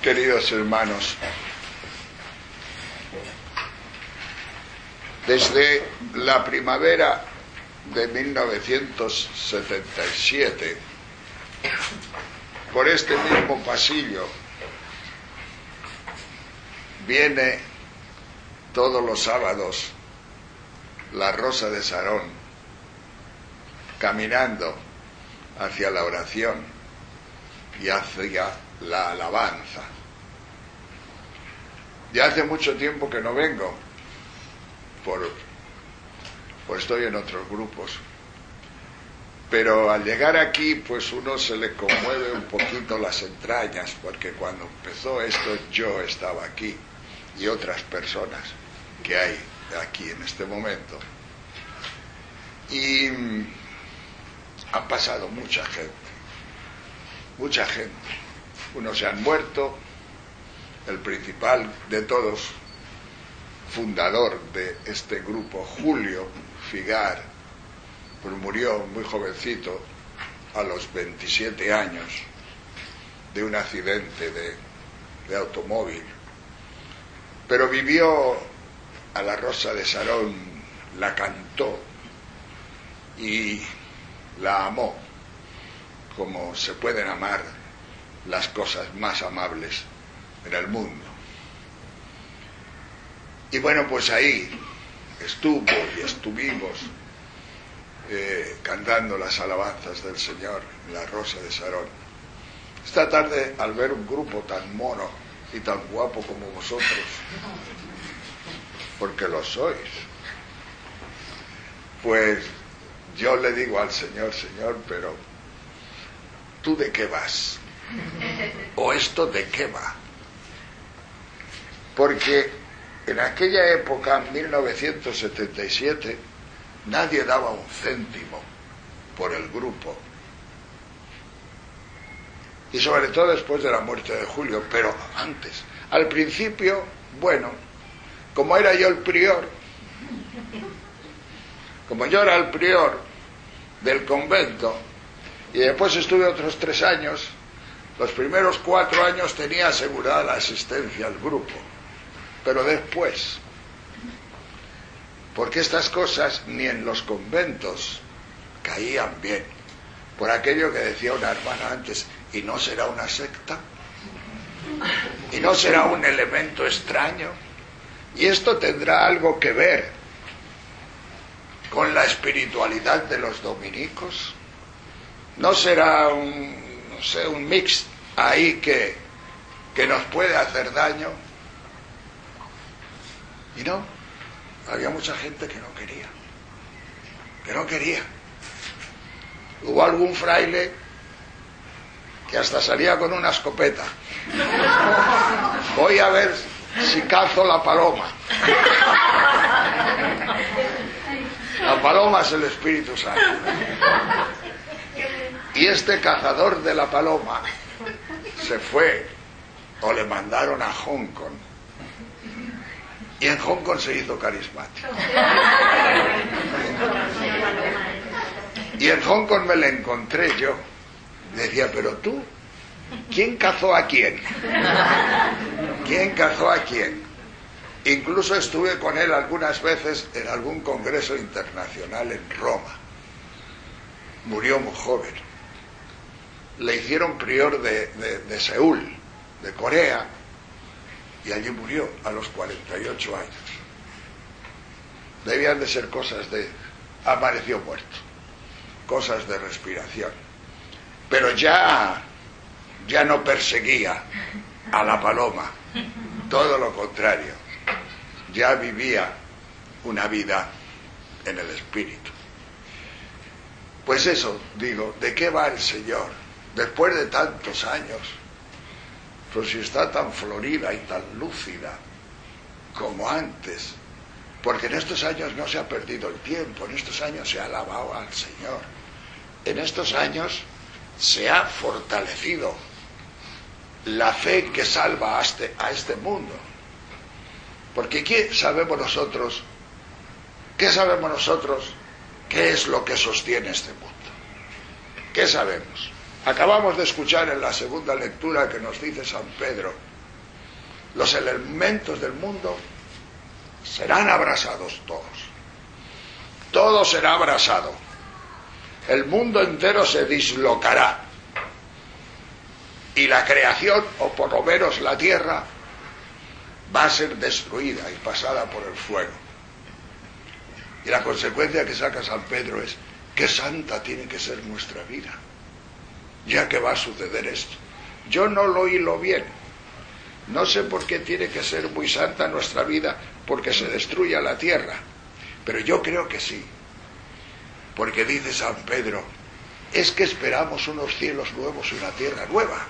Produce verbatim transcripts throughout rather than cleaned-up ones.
Queridos hermanos, desde la primavera de mil novecientos setenta y siete, por este mismo pasillo, viene todos los sábados la Rosa de Sarón caminando hacia la oración y hacia la alabanza. Ya hace mucho tiempo que no vengo, por, pues estoy en otros grupos, pero al llegar aquí pues uno se le conmueve un poquito las entrañas, porque cuando empezó esto yo estaba aquí y otras personas que hay aquí en este momento, y han pasado mucha gente, mucha gente. Unos se han muerto, el principal de todos, fundador de este grupo, Julio Figar, pues murió muy jovencito, a los veintisiete años, de un accidente de, de automóvil, pero vivió a la Rosa de Sarón, la cantó y la amó como se pueden amar las cosas más amables en el mundo. Y bueno, pues ahí estuvo y estuvimos eh, cantando las alabanzas del Señor en la Rosa de Sarón. Esta tarde, al ver un grupo tan mono y tan guapo como vosotros, porque lo sois, pues yo le digo al Señor: Señor, pero ¿tú de qué vas? ¿O esto de qué va? Porque en aquella época, en mil novecientos setenta y siete, nadie daba un céntimo por el grupo. Y sobre todo después de la muerte de Julio, pero antes. Al principio, bueno, como era yo el prior, como yo era el prior del convento, y después estuve otros tres años, los primeros cuatro años tenía asegurada la asistencia al grupo, pero después, porque estas cosas ni en los conventos caían bien, por aquello que decía una hermana antes: ¿y no será una secta? ¿Y no será un elemento extraño? ¿Y esto tendrá algo que ver con la espiritualidad de los dominicos? ¿No será un, no sé, un mix ahí que, que nos puede hacer daño? Y no, había mucha gente que no quería, que no quería. Hubo algún fraile que hasta salía con una escopeta: voy a ver si cazo la paloma. La paloma es el Espíritu Santo. Y este cazador de la paloma se fue, o le mandaron a Hong Kong, y en Hong Kong se hizo carismático. Y en Hong Kong me le encontré yo. Decía: pero tú, ¿quién cazó a quién? ¿Quién cazó a quién? Incluso estuve con él algunas veces en algún congreso internacional en Roma. Murió muy joven. Le hicieron prior de, de, de Seúl, de Corea, y allí murió a los cuarenta y ocho años. Debían de ser cosas de... amaneció muerto, cosas de respiración. Pero ya, ya no perseguía a la paloma, todo lo contrario, ya vivía una vida en el espíritu. Pues eso, digo, ¿de qué va el Señor? Después de tantos años, pues si está tan florida y tan lúcida como antes, porque en estos años no se ha perdido el tiempo, en estos años se ha alabado al Señor, en estos años se ha fortalecido la fe que salva a este, a este mundo. Porque ¿qué sabemos nosotros? ¿Qué sabemos nosotros? ¿Qué es lo que sostiene este mundo? ¿Qué sabemos? Acabamos de escuchar en la segunda lectura que nos dice San Pedro los elementos del mundo serán abrasados todos. Todo será abrasado. El mundo entero se dislocará. Y la creación, o por lo menos la tierra, va a ser destruida y pasada por el fuego. Y la consecuencia que saca San Pedro es: qué santa tiene que ser nuestra vida, ya que va a suceder esto. Yo no lo hilo bien. No sé por qué tiene que ser muy santa nuestra vida, porque se destruya la tierra. Pero yo creo que sí. Porque dice San Pedro, es que esperamos unos cielos nuevos y una tierra nueva.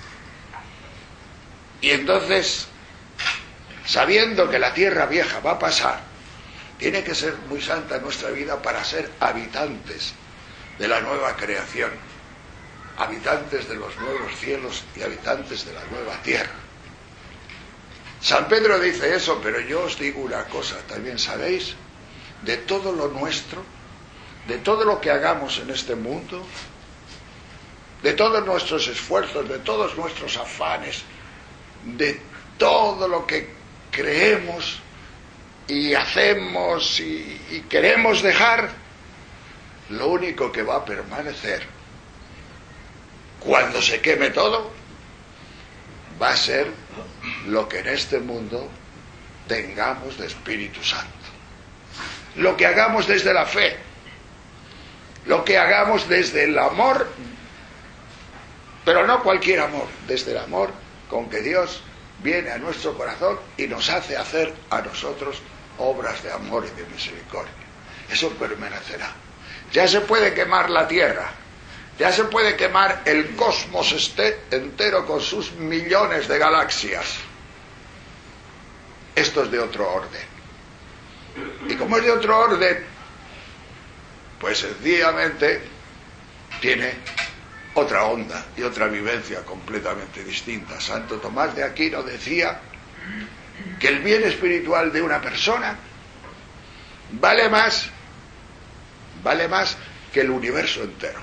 Y entonces, sabiendo que la tierra vieja va a pasar, tiene que ser muy santa nuestra vida para ser habitantes de la nueva creación, habitantes de los nuevos cielos y habitantes de la nueva tierra. San Pedro dice eso, pero yo os digo una cosa, también sabéis, de todo lo nuestro, de todo lo que hagamos en este mundo, de todos nuestros esfuerzos, de todos nuestros afanes, de todo lo que creemos y hacemos y, y queremos dejar, lo único que va a permanecer cuando se queme todo va a ser lo que en este mundo tengamos de Espíritu Santo, lo que hagamos desde la fe, lo que hagamos desde el amor, pero no cualquier amor, desde el amor con que Dios viene a nuestro corazón y nos hace hacer a nosotros obras de amor y de misericordia. Eso permanecerá. Ya se puede quemar la tierra, ya se puede quemar el cosmos este entero con sus millones de galaxias. Esto es de otro orden. Y como es de otro orden, pues sencillamente tiene otra onda y otra vivencia completamente distinta. Santo Tomás de Aquino decía que el bien espiritual de una persona vale más, vale más que el universo entero.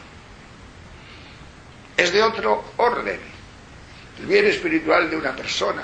Es de otro orden. El bien espiritual de una persona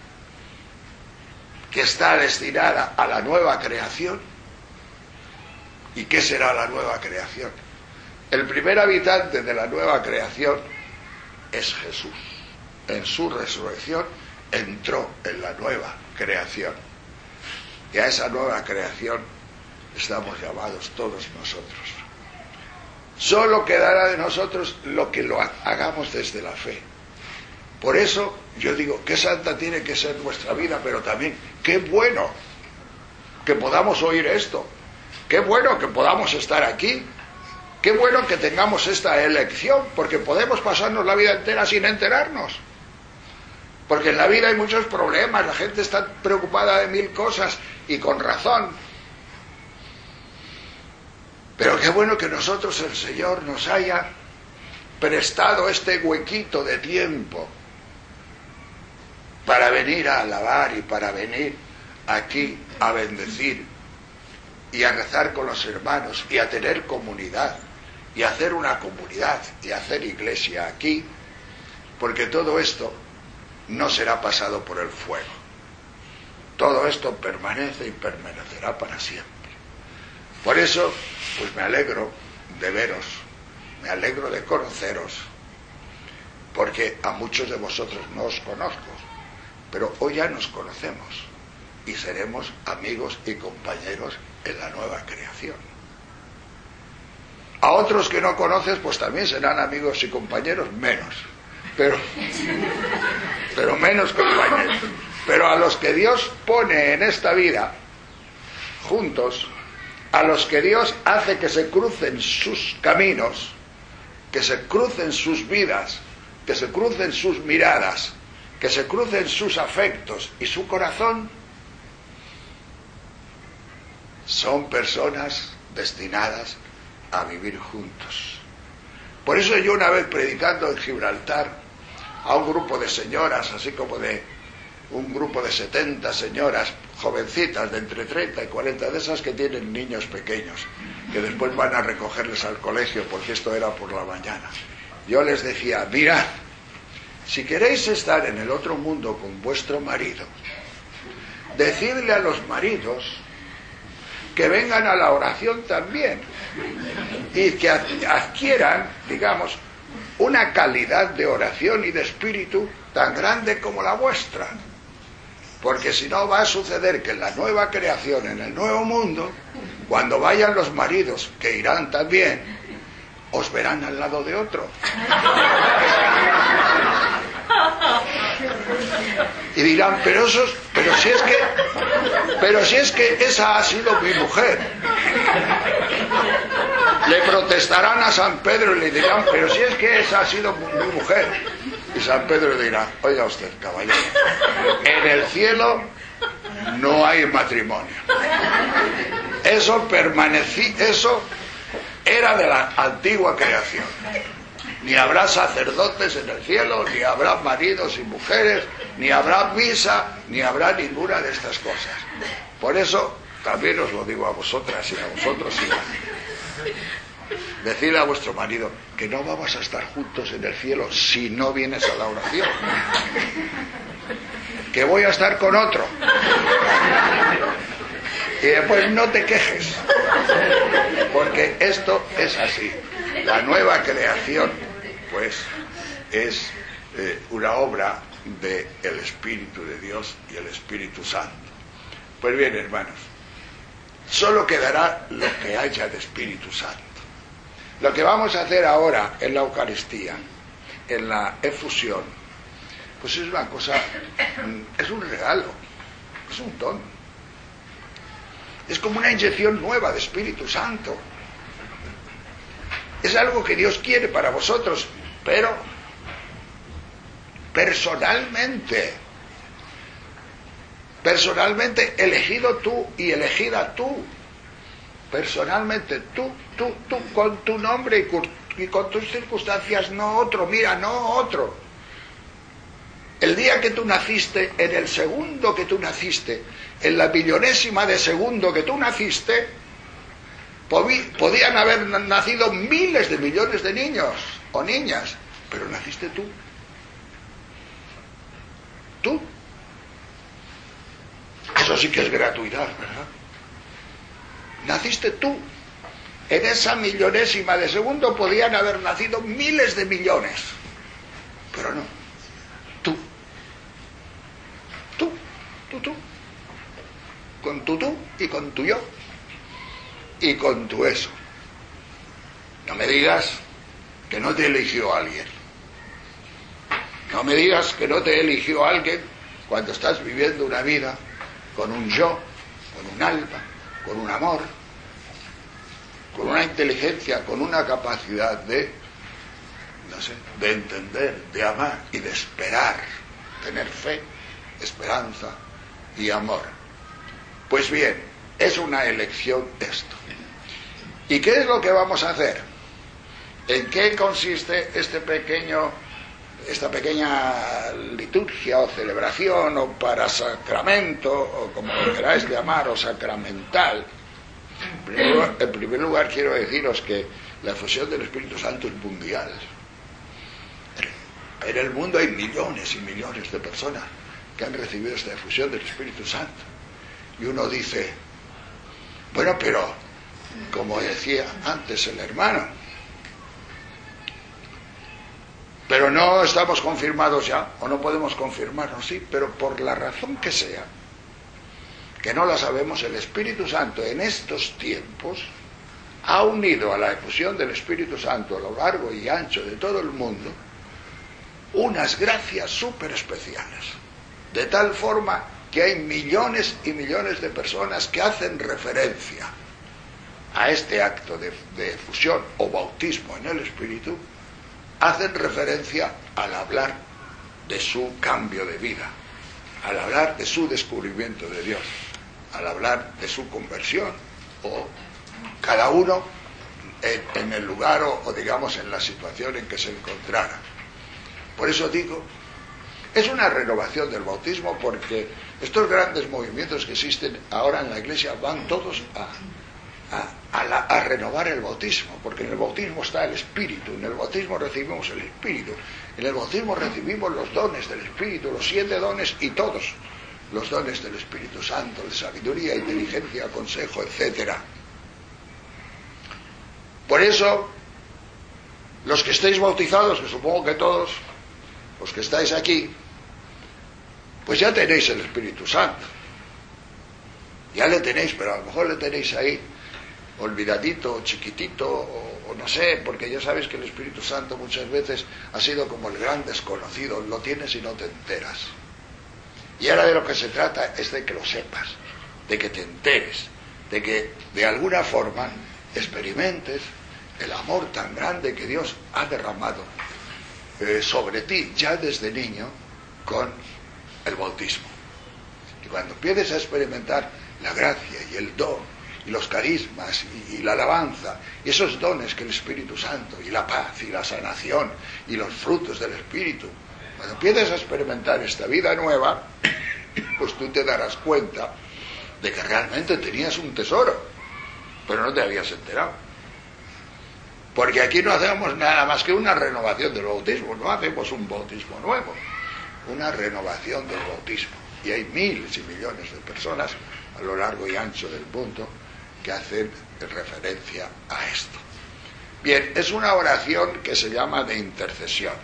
que está destinada a la nueva creación. ¿Y qué será la nueva creación? El primer habitante de la nueva creación es Jesús. En su resurrección entró en la nueva creación. Y a esa nueva creación estamos llamados todos nosotros. Solo quedará de nosotros lo que lo hagamos desde la fe. Por eso yo digo, qué santa tiene que ser nuestra vida, pero también qué bueno que podamos oír esto. Qué bueno que podamos estar aquí. Qué bueno que tengamos esta elección, porque podemos pasarnos la vida entera sin enterarnos. Porque en la vida hay muchos problemas, la gente está preocupada de mil cosas, y con razón. Pero qué bueno que nosotros, el Señor, nos haya prestado este huequito de tiempo para venir a alabar y para venir aquí a bendecir y a rezar con los hermanos y a tener comunidad y a hacer una comunidad y a hacer iglesia aquí, porque todo esto no será pasado por el fuego. Todo esto permanece y permanecerá para siempre. Por eso, pues me alegro de veros, me alegro de conoceros, porque a muchos de vosotros no os conozco, pero hoy ya nos conocemos y seremos amigos y compañeros en la nueva creación. A otros que no conoces, pues también serán amigos y compañeros, menos, pero, pero menos compañeros. Pero a los que Dios pone en esta vida juntos, a los que Dios hace que se crucen sus caminos, que se crucen sus vidas, que se crucen sus miradas, que se crucen sus afectos y su corazón, son personas destinadas a vivir juntos. Por eso yo una vez predicando en Gibraltar a un grupo de señoras, así como de un grupo de setenta señoras jovencitas de entre treinta y cuarenta, de esas que tienen niños pequeños, que después van a recogerles al colegio, porque esto era por la mañana. Yo les decía, mirad, si queréis estar en el otro mundo con vuestro marido, decidle a los maridos que vengan a la oración también y que adquieran, digamos, una calidad de oración y de espíritu tan grande como la vuestra. Porque si no va a suceder que en la nueva creación, en el nuevo mundo, cuando vayan los maridos, que irán también, os verán al lado de otro. Y dirán, pero esos, pero si es que, pero si es que esa ha sido mi mujer. Le protestarán a San Pedro y le dirán, pero si es que esa ha sido mi mujer. Y San Pedro le dirá, oiga usted, caballero, en el cielo no hay matrimonio. Eso permanecí, eso era de la antigua creación. Ni habrá sacerdotes en el cielo, ni habrá maridos y mujeres, ni habrá misa, ni habrá ninguna de estas cosas. Por eso también os lo digo a vosotras y a vosotros igual. Decidle a vuestro marido que no vamos a estar juntos en el cielo si no vienes a la oración. Que voy a estar con otro. Y después no te quejes. Porque esto es así. La nueva creación, pues, es eh, una obra del Espíritu de Dios y el Espíritu Santo. Pues bien, hermanos, solo quedará lo que haya de Espíritu Santo. Lo que vamos a hacer ahora en la Eucaristía, en la efusión, pues es una cosa, es un regalo, es un don. Es como una inyección nueva de Espíritu Santo. Es algo que Dios quiere para vosotros, pero personalmente, personalmente elegido tú y elegida tú. Personalmente, tú, tú, tú, con tu nombre y con, y con tus circunstancias, no otro, mira, no otro. El día que tú naciste, en el segundo que tú naciste, en la millonésima de segundo que tú naciste, podían haber nacido miles de millones de niños o niñas, pero naciste tú. Tú. Eso sí que es gratuidad, ¿verdad? Naciste tú. En esa millonésima de segundo podían haber nacido miles de millones, pero no. Tú. Tú, tú, tú. Con tu tú y con tu yo. Y con tu eso. No me digas que no te eligió alguien. No me digas que no te eligió alguien cuando estás viviendo una vida con un yo, con un alma, con un amor, con una inteligencia, con una capacidad de, no sé, de entender, de amar y de esperar, tener fe, esperanza y amor. Pues bien, es una elección esto. ¿Y qué es lo que vamos a hacer? ¿En qué consiste este pequeño, esta pequeña liturgia o celebración o parasacramento o como lo queráis llamar o sacramental? En primer lugar, en primer lugar quiero deciros que la efusión del Espíritu Santo es mundial. En el mundo hay millones y millones de personas que han recibido esta efusión del Espíritu Santo. Y uno dice, bueno, pero como decía antes el hermano, pero no estamos confirmados ya, o no podemos confirmarnos, sí, pero por la razón que sea, que no la sabemos, el Espíritu Santo en estos tiempos ha unido a la efusión del Espíritu Santo a lo largo y ancho de todo el mundo unas gracias súper especiales, de tal forma que hay millones y millones de personas que hacen referencia a este acto de, de efusión o bautismo en el Espíritu, hacen referencia al hablar de su cambio de vida, al hablar de su descubrimiento de Dios, al hablar de su conversión, o cada uno en, en el lugar o, o digamos en la situación en que se encontrara. Por eso digo, es una renovación del bautismo, porque estos grandes movimientos que existen ahora en la Iglesia van todos a, a, a, la, a renovar el bautismo, porque en el bautismo está el Espíritu, en el bautismo recibimos el Espíritu, en el bautismo recibimos los dones del Espíritu, los siete dones y todos los dones del Espíritu Santo, de sabiduría, inteligencia, consejo, etcétera. Por eso, los que estéis bautizados, que supongo que todos los que estáis aquí, pues ya tenéis el Espíritu Santo. Ya le tenéis, pero a lo mejor le tenéis ahí olvidadito, chiquitito, o, o no sé, porque ya sabes que el Espíritu Santo muchas veces ha sido como el gran desconocido, lo tienes y no te enteras. Y ahora de lo que se trata es de que lo sepas, de que te enteres, de que de alguna forma experimentes el amor tan grande que Dios ha derramado eh, sobre ti ya desde niño con el bautismo. Y cuando empieces a experimentar la gracia y el don y los carismas y, y la alabanza y esos dones que el Espíritu Santo y la paz y la sanación y los frutos del Espíritu, cuando empieces a experimentar esta vida nueva, pues tú te darás cuenta de que realmente tenías un tesoro, pero no te habías enterado. Porque aquí no hacemos nada más que una renovación del bautismo, no hacemos un bautismo nuevo, una renovación del bautismo. Y hay miles y millones de personas a lo largo y ancho del mundo que hacen referencia a esto. Bien, es una oración que se llama de intercesión.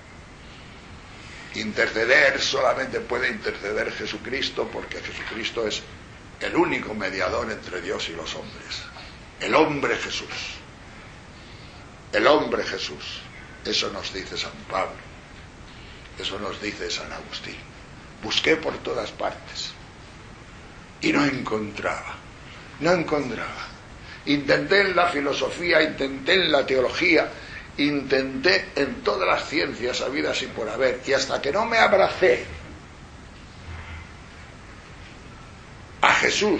Interceder solamente puede interceder Jesucristo, porque Jesucristo es el único mediador entre Dios y los hombres. El hombre Jesús. El hombre Jesús. Eso nos dice San Pablo. Eso nos dice San Agustín. Busqué por todas partes y no encontraba, no encontraba. Intenté en la filosofía, intenté en la teología, intenté en todas las ciencias habidas y por haber, y hasta que no me abracé a Jesús,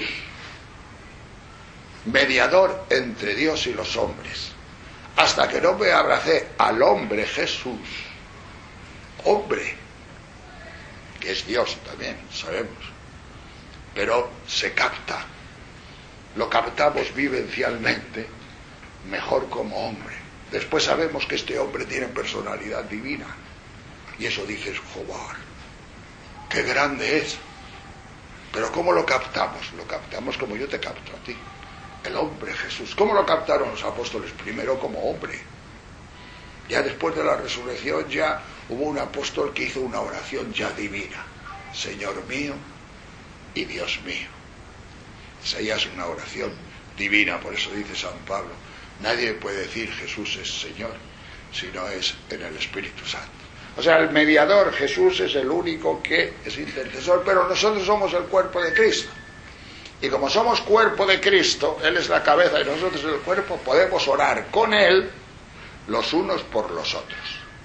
mediador entre Dios y los hombres, hasta que no me abracé al hombre Jesús, hombre, que es Dios también, sabemos, pero se capta, lo captamos vivencialmente mejor como hombre. Después sabemos que este hombre tiene personalidad divina, y eso dices, joder, qué grande es. Pero ¿cómo lo captamos? Lo captamos como yo te capto a ti, el hombre Jesús. ¿Cómo lo captaron los apóstoles? Primero como hombre. Ya después de la resurrección ya hubo un apóstol que hizo una oración ya divina. Señor mío y Dios mío. Esa ya es una oración divina, por eso dice San Pablo, nadie puede decir Jesús es Señor si no es en el Espíritu Santo. O sea, el mediador Jesús es el único que es intercesor, pero nosotros somos el cuerpo de Cristo. Y como somos cuerpo de Cristo, Él es la cabeza y nosotros el cuerpo, podemos orar con Él los unos por los otros.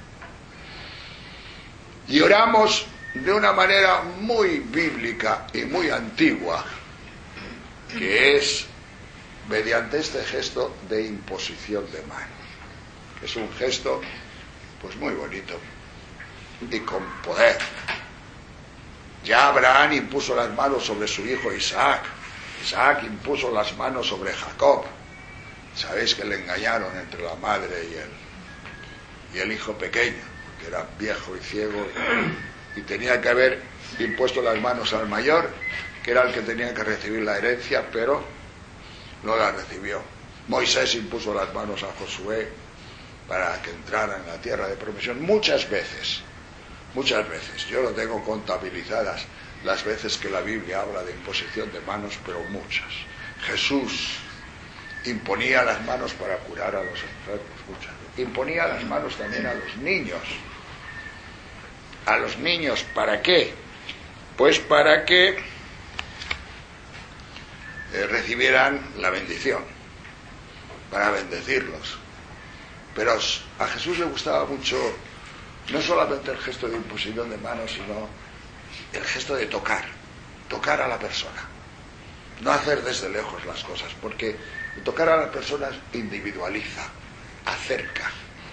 Y oramos de una manera muy bíblica y muy antigua, que es mediante este gesto de imposición de manos. Es un gesto pues muy bonito y con poder. Ya Abraham impuso las manos sobre su hijo Isaac. Isaac impuso las manos sobre Jacob. Sabéis que le engañaron entre la madre y el, y el hijo pequeño, que era viejo y ciego, y tenía que haber impuesto las manos al mayor, que era el que tenía que recibir la herencia, pero no la recibió. Moisés impuso las manos a Josué para que entrara en la tierra de promesión muchas veces, muchas veces. Yo lo tengo contabilizadas las veces que la Biblia habla de imposición de manos, pero muchas. Jesús imponía las manos para curar a los enfermos, muchas veces. Imponía las manos también a los niños. A los niños, ¿para qué? Pues para que eh, recibieran la bendición, para bendecirlos. Pero a Jesús le gustaba mucho no solamente el gesto de imposición de manos, sino el gesto de tocar, tocar a la persona. No hacer desde lejos las cosas, porque tocar a la persona individualiza, acerca,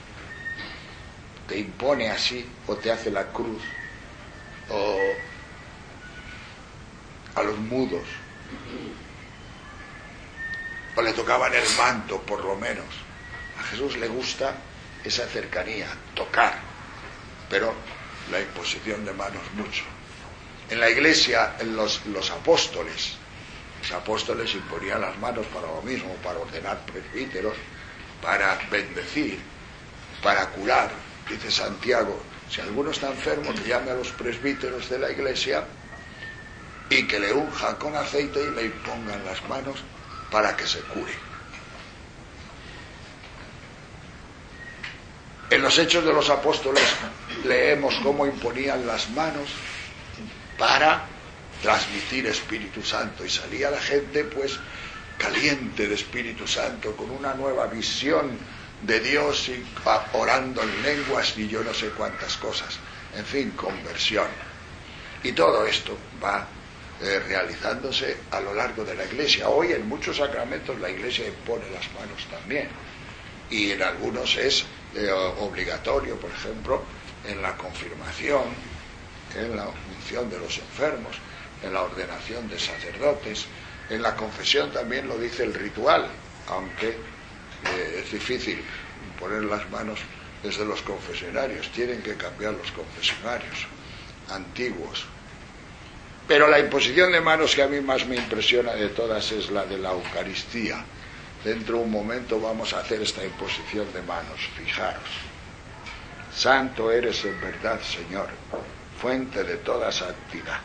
te impone así, o te hace la cruz, o a los mudos. o le tocaban el manto por lo menos. A Jesús le gusta esa cercanía, tocar, pero la imposición de manos mucho. En la iglesia, en los, los apóstoles, los apóstoles imponían las manos para lo mismo, para ordenar presbíteros, para bendecir, para curar. Dice Santiago, si alguno está enfermo, que llame a los presbíteros de la iglesia y que le unjan con aceite y le impongan las manos para que se cure. En los Hechos de los Apóstoles leemos cómo imponían las manos para transmitir Espíritu Santo, y salía la gente pues caliente de Espíritu Santo, con una nueva visión de Dios, y orando en lenguas y yo no sé cuántas cosas, en fin, conversión. Y todo esto va eh, realizándose a lo largo de la iglesia. Hoy en muchos sacramentos la iglesia impone las manos también, y en algunos es eh, obligatorio, por ejemplo, en la confirmación, en la unción de los enfermos, en la ordenación de sacerdotes, en la confesión también lo dice el ritual, aunque eh, es difícil poner las manos desde los confesionarios, tienen que cambiar los confesionarios antiguos. Pero la imposición de manos que a mí más me impresiona de todas es la de la Eucaristía. Dentro de un momento vamos a hacer esta imposición de manos. Fijaros: santo eres en verdad, Señor, fuente de toda santidad.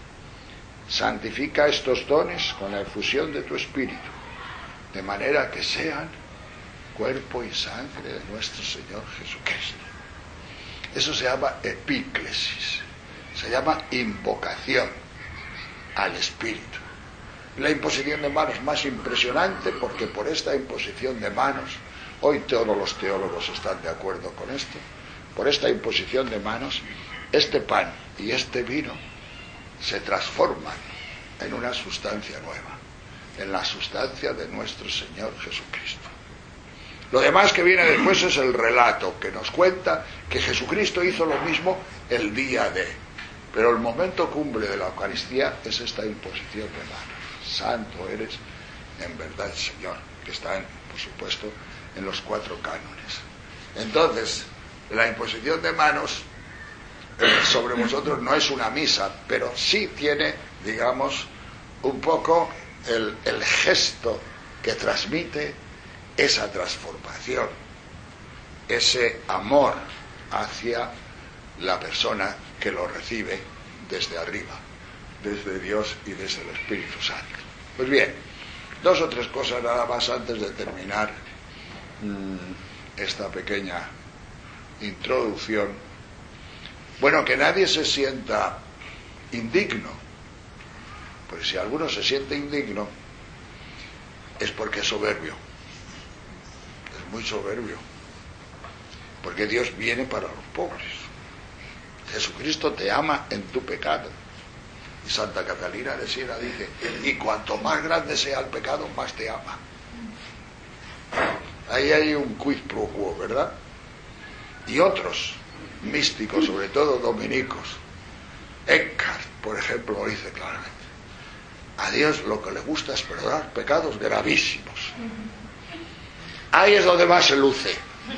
Santifica estos dones con la efusión de tu Espíritu, de manera que sean cuerpo y sangre de nuestro Señor Jesucristo. Eso se llama epíclesis, se llama invocación al Espíritu. La imposición de manos más impresionante, porque por esta imposición de manos, hoy todos los teólogos están de acuerdo con esto, por esta imposición de manos, este pan y este vino se transforman en una sustancia nueva, en la sustancia de nuestro Señor Jesucristo. Lo demás que viene después es el relato que nos cuenta que Jesucristo hizo lo mismo el día de, pero el momento cumbre de la Eucaristía es esta imposición de manos. Santo eres en verdad, Señor, que está, en, por supuesto, en los cuatro cánones. Entonces, la imposición de manos sobre vosotros no es una misa, pero sí tiene, digamos, un poco el, el gesto que transmite esa transformación, ese amor hacia la persona que lo recibe desde arriba, desde Dios y desde el Espíritu Santo. Pues bien, dos o tres cosas nada más antes de terminar mmm, esta pequeña introducción. Bueno, que nadie se sienta indigno, porque si alguno se siente indigno es porque es soberbio, es muy soberbio, porque Dios viene para los pobres. Jesucristo te ama en tu pecado, y Santa Catalina de Siena dice, y cuanto más grande sea el pecado, más te ama. Ahí hay un quid pro quo, ¿verdad? Y otros místicos, sobre todo dominicos, Eckhart, por ejemplo, lo dice claramente: a Dios lo que le gusta es perdonar pecados gravísimos. Ahí es donde más se luce.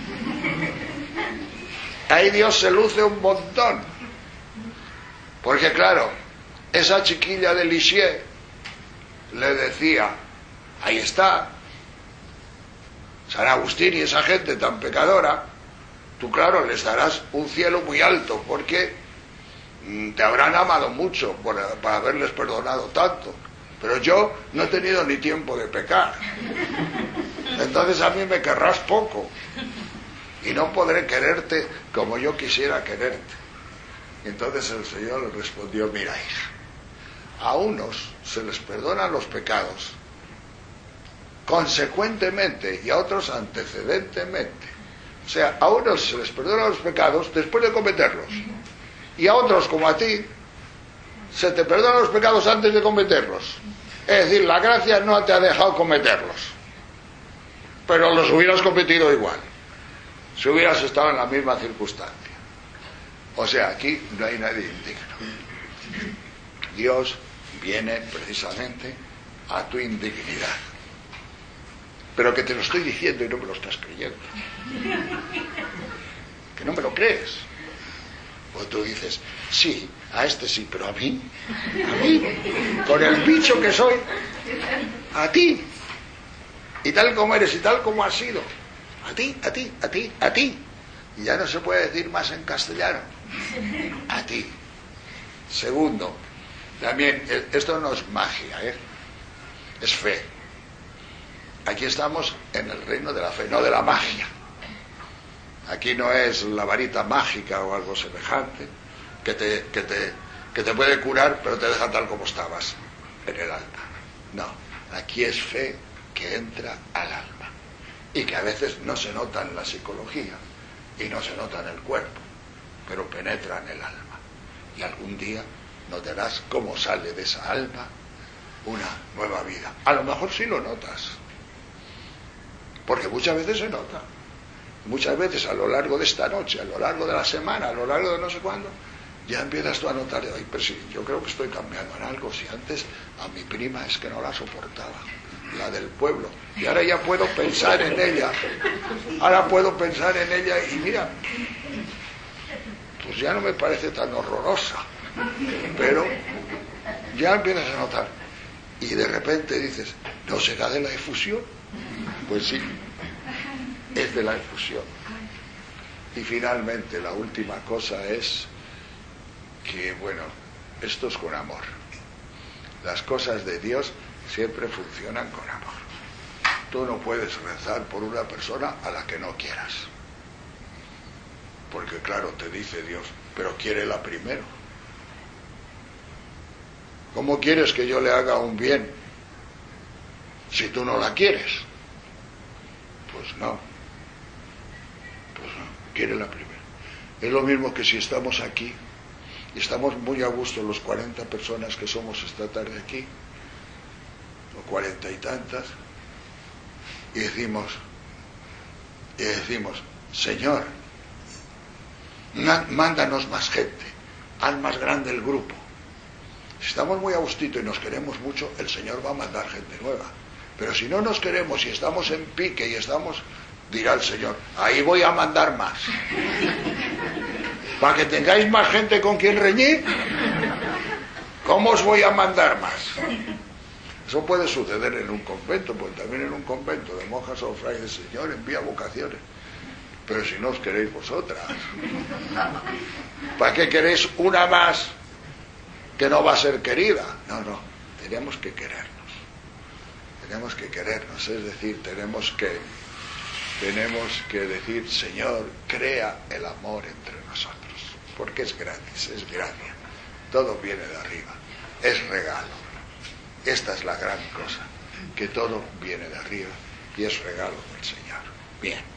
Ahí Dios se luce un montón, porque claro, esa chiquilla de Lisieux le decía, ahí está San Agustín y esa gente tan pecadora, tú claro les darás un cielo muy alto, porque te habrán amado mucho por, para haberles perdonado tanto, pero yo no he tenido ni tiempo de pecar, entonces a mí me querrás poco y no podré quererte como yo quisiera quererte. Y entonces el Señor le respondió, mira, hija, a unos se les perdonan los pecados consecuentemente y a otros antecedentemente. O sea, a unos se les perdonan los pecados después de cometerlos, y a otros, como a ti, se te perdonan los pecados antes de cometerlos. Es decir, la gracia no te ha dejado cometerlos, pero los hubieras cometido igual si hubieras estado en la misma circunstancia. O sea, aquí no hay nadie indigno. Dios viene precisamente a tu indignidad. pero que te lo estoy diciendo y no me lo estás creyendo. Que no me lo crees. O tú dices, sí, a este sí, pero a mí, a mí, con el bicho que soy, a ti, y tal como eres y tal como has sido, a ti, a ti, a ti, a ti. Y ya no se puede decir más en castellano, a ti. Segundo, también, esto no es magia, ¿eh? Es fe. Aquí estamos en el reino de la fe, no de la magia. Aquí no es la varita mágica o algo semejante que te, que te, que te puede curar, pero te deja tal como estabas en el alma. No, aquí es fe que entra al alma y que a veces no se nota en la psicología y no se nota en el cuerpo, pero penetra en el alma. Y algún día notarás cómo sale de esa alma una nueva vida. A lo mejor sí lo notas, porque muchas veces se nota. Muchas veces a lo largo de esta noche, a lo largo de la semana, a lo largo de no sé cuándo, ya empiezas tú a notar, ay, pero sí, yo creo que estoy cambiando en algo. Si antes a mi prima es que no la soportaba, la del pueblo, y ahora ya puedo pensar en ella, ahora puedo pensar en ella y mira, pues ya no me parece tan horrorosa, pero ya empiezas a notar. Y de repente dices, ¿no será de la efusión? Pues sí, es de la efusión. Y finalmente la última cosa es que, bueno, esto es con amor. Las cosas de Dios siempre funcionan con amor. Tú no puedes rezar por una persona a la que no quieras, porque claro, te dice Dios, pero quiérela primero. ¿Cómo quieres que yo le haga un bien si tú no la quieres? Pues no. Pues no, quiérela primero. Es lo mismo que si estamos aquí y estamos muy a gusto los cuarenta personas que somos esta tarde aquí, o cuarenta y tantas, y decimos, y decimos, Señor, mándanos más gente, haz más grande el grupo. Si estamos muy a gustito y nos queremos mucho, el Señor va a mandar gente nueva. Pero si no nos queremos y estamos en pique y estamos, dirá el Señor, ahí voy a mandar más. Para que tengáis más gente con quien reñir, ¿cómo os voy a mandar más? Eso puede suceder en un convento, pues también en un convento de monjas o frailes, Señor, envía vocaciones. Pero si no os queréis vosotras, ¿para qué queréis una más que no va a ser querida? No, no, tenemos que querernos. Tenemos que querernos, es decir, tenemos que, tenemos que decir, Señor, crea el amor entre nosotros, porque es gratis, es gracia, todo viene de arriba, es regalo. Esta es la gran cosa, que todo viene de arriba y es regalo del Señor. Bien.